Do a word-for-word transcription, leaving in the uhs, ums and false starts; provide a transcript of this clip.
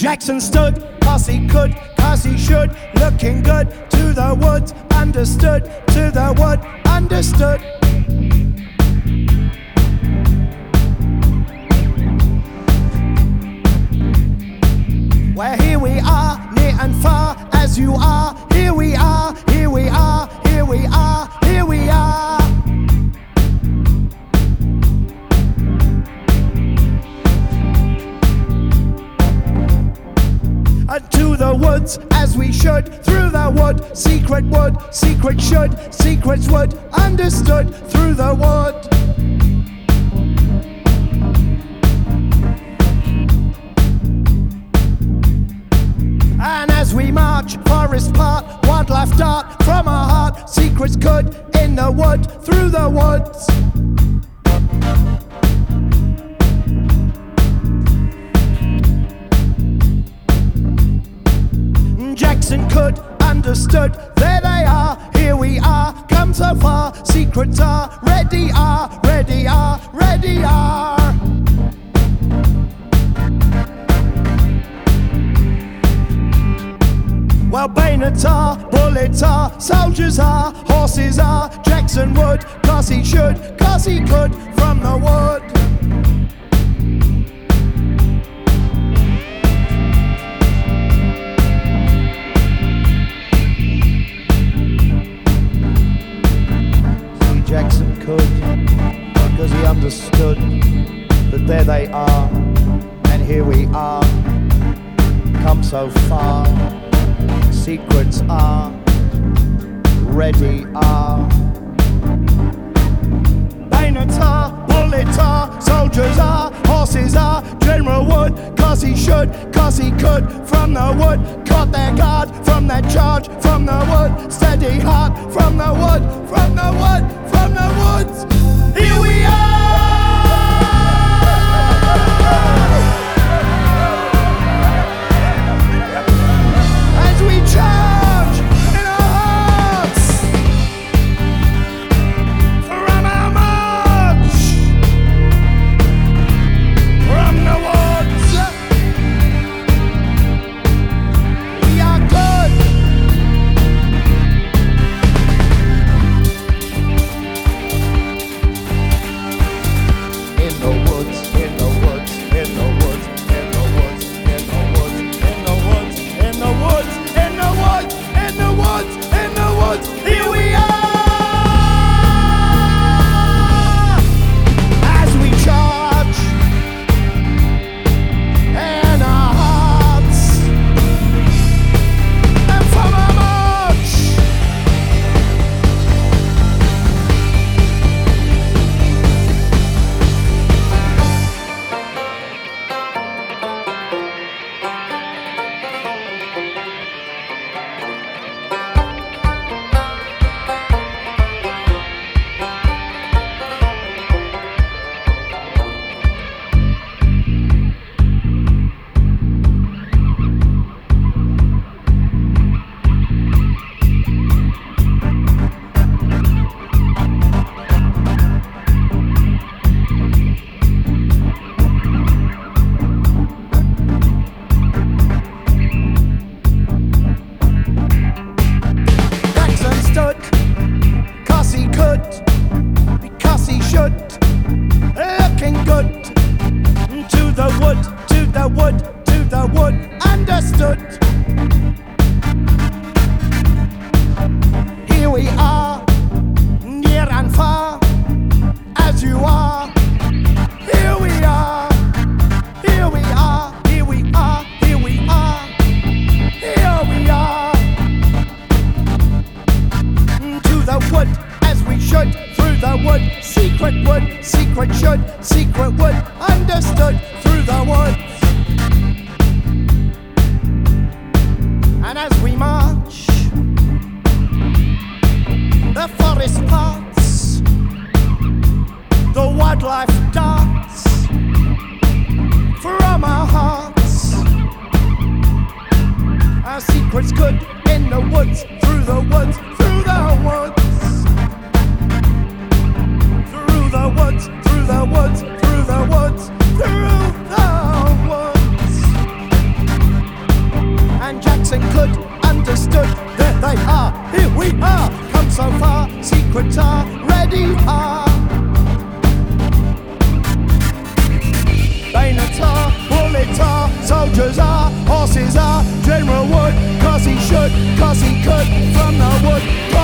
Jackson stood, cause he could, cause he should, looking good to the woods, understood, to the wood, understood. Well, here we are, near and far, as you are. Here we are, here we are, here we are, here we are. And to the woods, as we should, through the wood, secret wood, secret should, secrets would, understood, through the wood. And as we march, forest part, wildlife dart from our heart, secrets good in the wood, through the woods. Jackson could, understood, there they are, here we are, come so far, secrets are, ready are, ready are, ready are. Well, bayonets are, bullets are, soldiers are, horses are, Jackson would, cause he should, cause he could, from the wood. See, Jackson could, because he understood that there they are, and here we are, come so far. Secrets are, ready are. Bayonets are, bullets are, soldiers are, horses are, General Wood, cause he should, cause he could, from the wood, caught their guard, from their charge, from the wood, steady heart, from the wood, from the wood, from the woods. Here we are! Charge in our hearts from our march from the woods. We are good. In the woods, in the woods, in the woods, in the woods, in the woods, in the woods, in the woods. In the woods, in the woods, in the woods, here we are! As we charge in our hearts and from our march. cause he could from the wood.